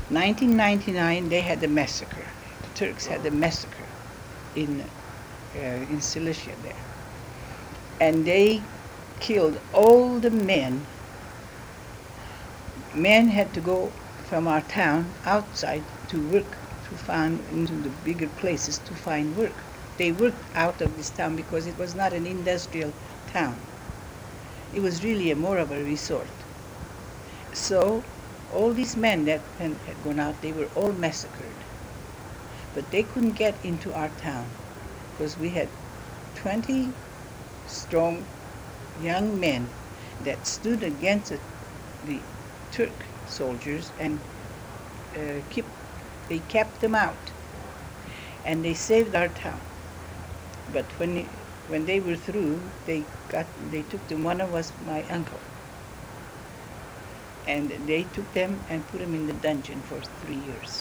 1999, they had a massacre. The Turks had a massacre in Cilicia there. And they killed all the men. Men had to go from our town outside to work, to find into the bigger places to find work. They worked out of this town because it was not an industrial town. It was really more of a resort. So all these men that had gone out, they were all massacred. But they couldn't get into our town because we had 20 strong young men that stood against the Turk soldiers and they kept them out, and they saved our town. But when they were through, they took them. One was my uncle, and they took them and put them in the dungeon for 3 years.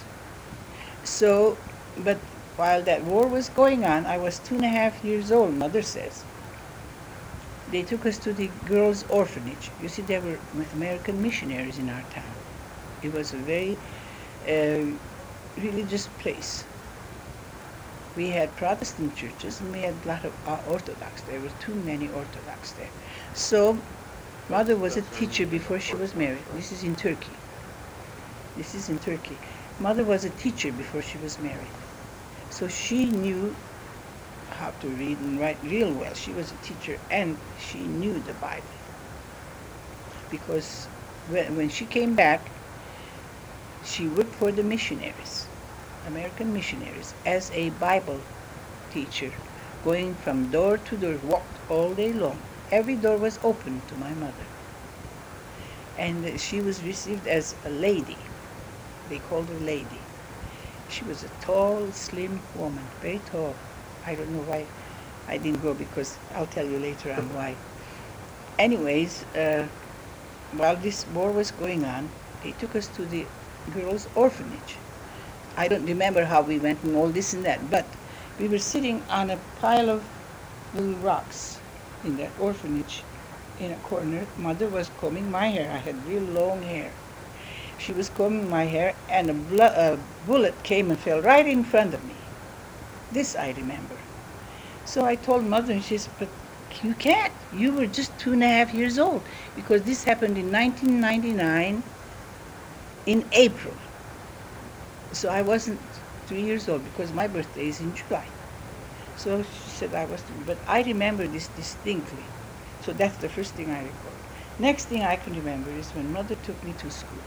So, but while that war was going on, I was 2.5 years old, Mother says. They took us to the girls' orphanage. You see, there were American missionaries in our town. It was a very religious place. We had Protestant churches and we had a lot of Orthodox. There were too many Orthodox there. So, Mother was a teacher before she was married. This is in Turkey. This is in Turkey. Mother was a teacher before she was married. So she knew how to read and write real well. She was a teacher and she knew the Bible. Because when she came back, she worked for the missionaries, American missionaries, as a Bible teacher, going from door to door, walked all day long. Every door was open to my mother. And she was received as a lady. They called her lady. She was a tall, slim woman, very tall. I don't know why I didn't go, because I'll tell you later on why. Anyways, while this war was going on, they took us to the girls' orphanage. I don't remember how we went and all this and that, but we were sitting on a pile of little rocks in that orphanage in a corner. Mother was combing my hair. I had real long hair. She was combing my hair, and a bullet came and fell right in front of me. This I remember. So I told Mother, and she said, but you can't. You were just 2.5 years old, because this happened in 1999 in April. So I wasn't 3 years old, because my birthday is in July. So she said I was 3, but I remember this distinctly. So that's the first thing I recall. Next thing I can remember is when Mother took me to school.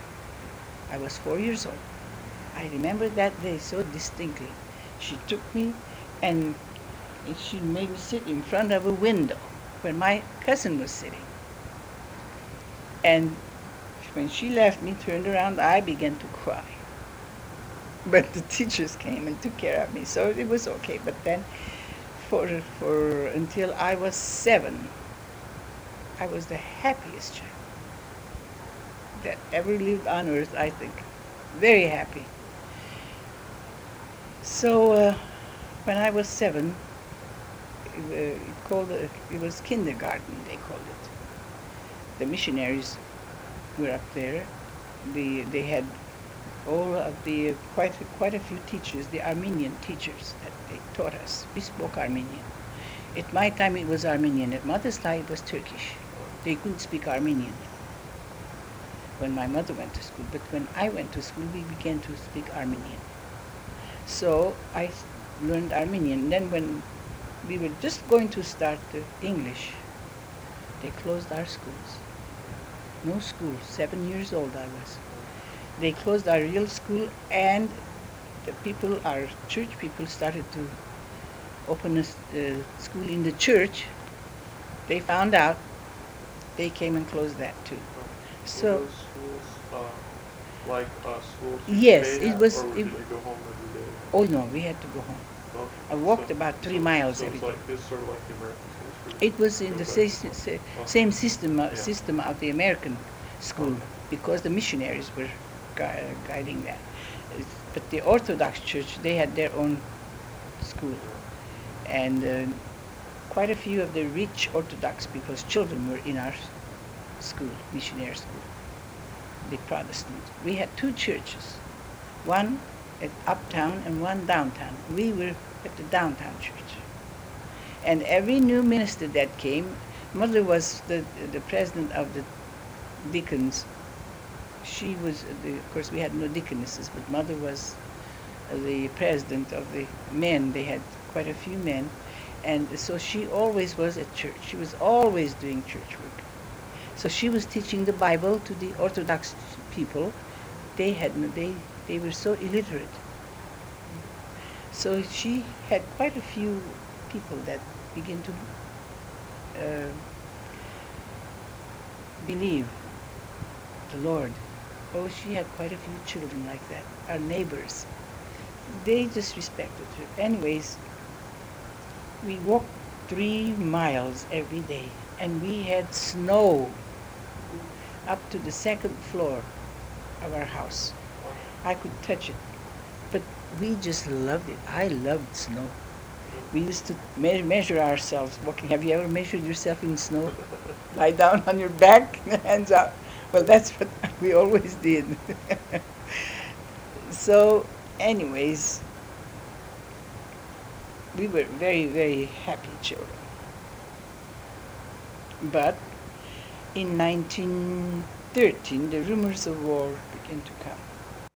I was 4 years old. I remember that day so distinctly. She took me and she made me sit in front of a window where my cousin was sitting. And when she left me, turned around, I began to cry. But the teachers came and took care of me, so it was okay. But then for until I was 7, I was the happiest child that ever lived on earth, I think. Very happy. So when I was 7, it was kindergarten, they called it. The missionaries were up there. They had all of the quite a few teachers, the Armenian teachers that they taught us. We spoke Armenian. At my time it was Armenian. At Mother's time it was Turkish. They couldn't speak Armenian when my mother went to school. But when I went to school, we began to speak Armenian. So I learned Armenian. Then when we were just going to start English, they closed our schools. No school. 7 years old I was. They closed our real school, and the people, our church people, started to open a school in the church. They found out. They came and closed that too. So those schools, schools? Yes, it was. Or did they go home every day? Oh no, we had to go home. Okay. I walked about 3 miles so every day. it's sort of like the American schools. It was in the same system Yeah. system of the American school, Okay. because the missionaries were guiding that. But the Orthodox Church, they had their own school, and quite a few of the rich Orthodox people's children were in our school, missionary school. the Protestants. We had two churches, one at uptown and one downtown. We were at the downtown church. And every new minister that came, Mother was the president of the deacons. She was, of course we had no deaconesses, but Mother was the president of the men. They had quite a few men. And so she always was at church. She was always doing church work. So she was teaching the Bible to the Orthodox people. They were so illiterate. So she had quite a few people that began to believe the Lord. Oh, she had quite a few children like that. Our neighbors, they just respected her. Anyways, we walked 3 miles every day, and we had snow up to the 2nd floor of our house. I could touch it, but we just loved it. I loved snow. We used to measure ourselves walking. Have you ever measured yourself in snow? Lie down on your back, hands out. Well, that's what we always did. So, anyways, we were very, very happy children. But in 1913, the rumors of war began to come.